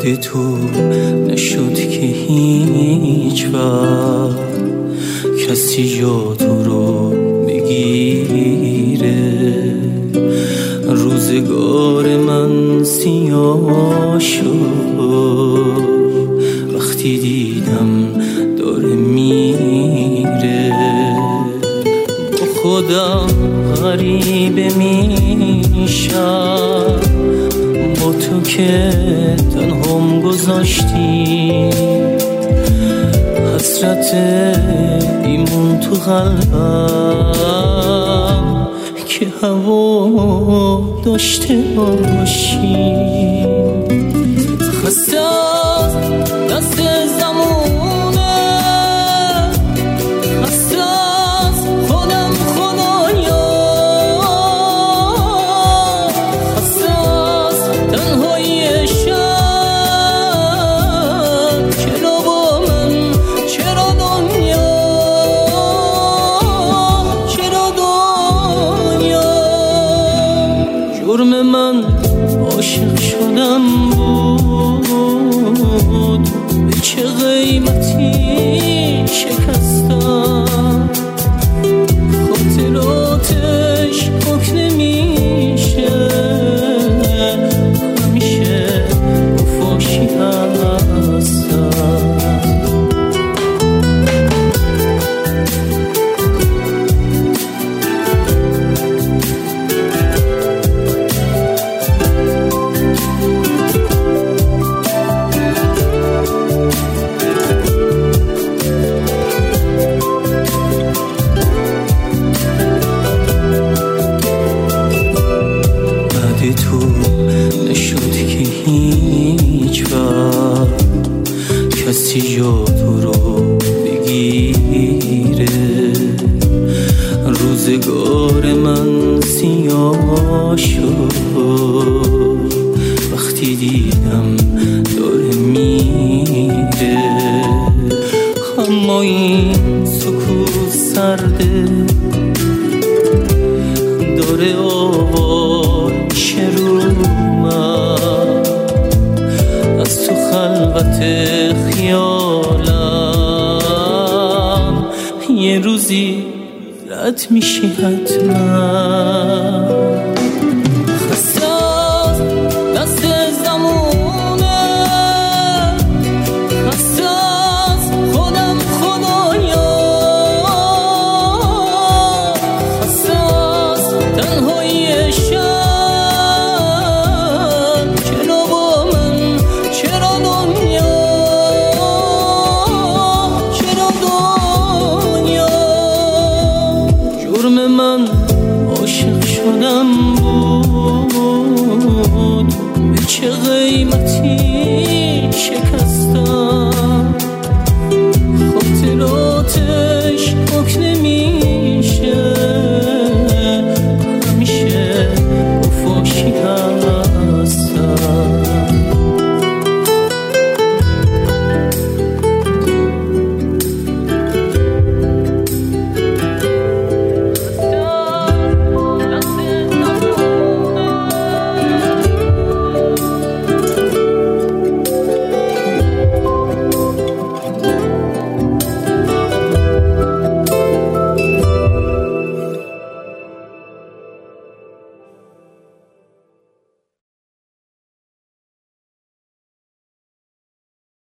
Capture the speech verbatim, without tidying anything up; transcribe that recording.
تو نشد که هیچ وقت کسی جا تو رو بگیره. روزگار من سیاه شد وقتی دیدم داره میره. با خودم غریبه میشم با تو که تنهام گذاشتی. حسرت ایمون تو قلبم که هوا داشته باشی. خسته از دست زمونه، خسته از خودم خدایا، خسته از تنهایی شب. چرا با من، چرا دنیا، چرا دنیا. جرم من عاشق شدم بود، به چه قیمتی شکستم. خاطراتش پاک نمیشه، همیشه وفاشی هستم. تو نشد که هیچ وقت کسی جا تو رو بگیره. روزگار من سیاه شد وقتی دیدم داره میره. اما این سکوت سرده داره آوار میشه رو من. از تو خلوت خیالم یه روزی رد میشی حتما.